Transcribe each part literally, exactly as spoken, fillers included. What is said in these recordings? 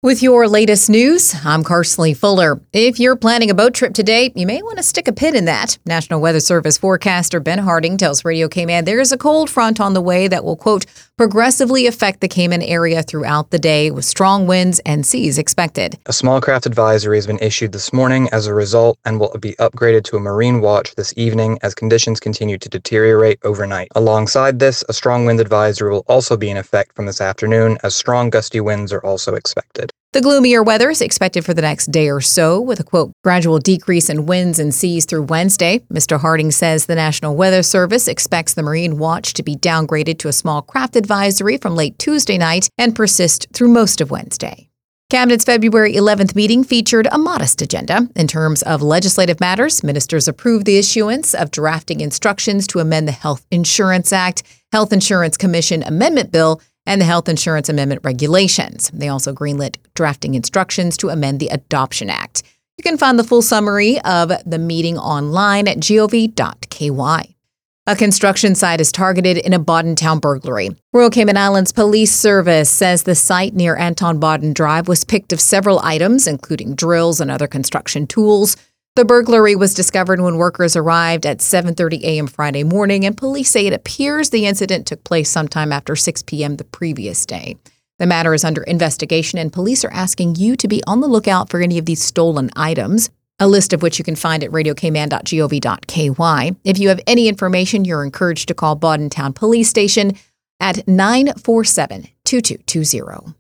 With your latest news, I'm Carsley Fuller. If you're planning a boat trip today, you may want to stick a pin in that. National Weather Service forecaster Ben Harding tells Radio Cayman there is a cold front on the way that will, quote, progressively affect the Cayman area throughout the day with strong winds and seas expected. A small craft advisory has been issued this morning as a result and will be upgraded to a marine watch this evening as conditions continue to deteriorate overnight. Alongside this, a strong wind advisory will also be in effect from this afternoon as strong gusty winds are also expected. The gloomier weather is expected for the next day or so, with a, quote, gradual decrease in winds and seas through Wednesday. Mister Harding says the National Weather Service expects the Marine Watch to be downgraded to a small craft advisory from late Tuesday night and persist through most of Wednesday. Cabinet's February eleventh meeting featured a modest agenda. In terms of legislative matters, ministers approved the issuance of drafting instructions to amend the Health Insurance Act, Health Insurance Commission Amendment Bill, and the Health Insurance Amendment Regulations. They also greenlit drafting instructions to amend the Adoption Act. You can find the full summary of the meeting online at gov dot k y. A construction site is targeted in a Boddentown burglary. Royal Cayman Islands Police Service says the site near Anton Bodden Drive was picked of several items, including drills and other construction tools. The burglary was discovered when workers arrived at seven thirty a.m. Friday morning, and police say it appears the incident took place sometime after six p.m. the previous day. The matter is under investigation, and police are asking you to be on the lookout for any of these stolen items, a list of which you can find at radio cayman dot gov dot k y. If you have any information, you're encouraged to call Boddentown Police Station at nine four seven, two two two zero.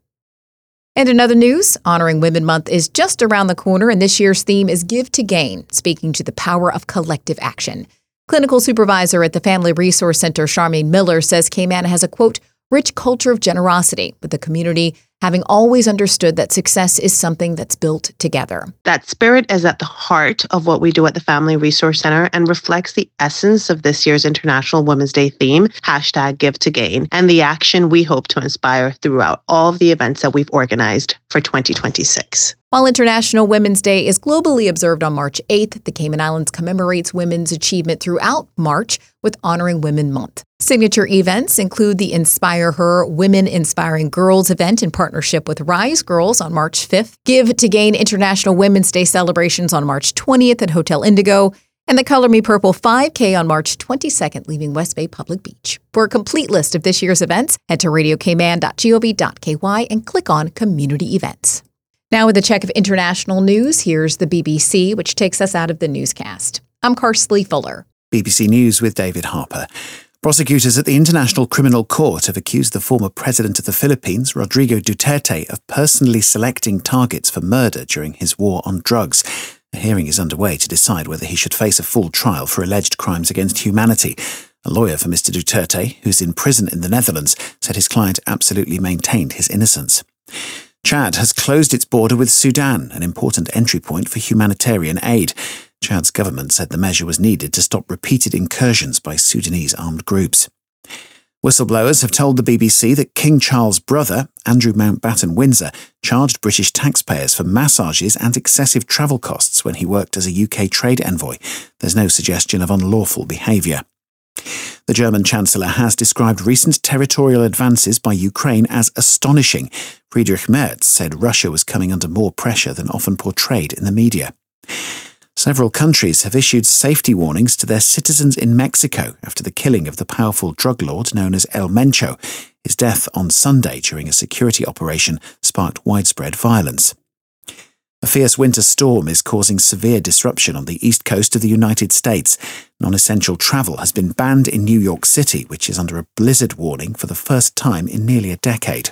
And in other news, Honoring Women Month is just around the corner, and this year's theme is Give to Gain, speaking to the power of collective action. Clinical supervisor at the Family Resource Center, Charmaine Miller, says Cayman has a, quote, rich culture of generosity, with the community having always understood that success is something that's built together. That spirit is at the heart of what we do at the Family Resource Center and reflects the essence of this year's International Women's Day theme, hashtag Give to Gain, and the action we hope to inspire throughout all of the events that we've organized for twenty twenty-six. While International Women's Day is globally observed on March eighth, the Cayman Islands commemorates women's achievement throughout March with Honoring Women Month. Signature events include the Inspire Her Women Inspiring Girls event in partnership with Rise Girls on March fifth, Give to Gain International Women's Day celebrations on March twentieth at Hotel Indigo, and the Color Me Purple five K on March twenty-second, leaving West Bay Public Beach. For a complete list of this year's events, head to radio cayman dot gov dot k y and click on Community Events. Now with a check of international news, here's the B B C, which takes us out of the newscast. I'm Carsley Fuller. B B C News with David Harper. Prosecutors at the International Criminal Court have accused the former president of the Philippines, Rodrigo Duterte, of personally selecting targets for murder during his war on drugs. A hearing is underway to decide whether he should face a full trial for alleged crimes against humanity. A lawyer for Mister Duterte, who's in prison in the Netherlands, said his client absolutely maintained his innocence. Chad has closed its border with Sudan, an important entry point for humanitarian aid. Chad's government said the measure was needed to stop repeated incursions by Sudanese armed groups. Whistleblowers have told the B B C that King Charles' brother, Andrew Mountbatten Windsor, charged British taxpayers for massages and excessive travel costs when he worked as a U K trade envoy. There's no suggestion of unlawful behaviour. The German Chancellor has described recent territorial advances by Ukraine as astonishing. Friedrich Merz said Russia was coming under more pressure than often portrayed in the media. Several countries have issued safety warnings to their citizens in Mexico after the killing of the powerful drug lord known as El Mencho. His death on Sunday during a security operation sparked widespread violence. A fierce winter storm is causing severe disruption on the east coast of the United States. Non-essential travel has been banned in New York City, which is under a blizzard warning for the first time in nearly a decade.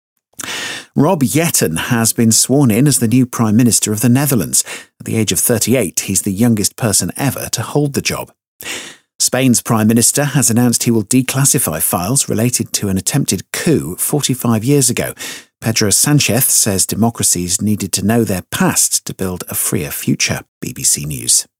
Rob Jetten has been sworn in as the new Prime Minister of the Netherlands. At the age of thirty-eight, he's the youngest person ever to hold the job. Spain's Prime Minister has announced he will declassify files related to an attempted coup forty-five years ago. Pedro Sanchez says democracies needed to know their past to build a freer future. B B C News.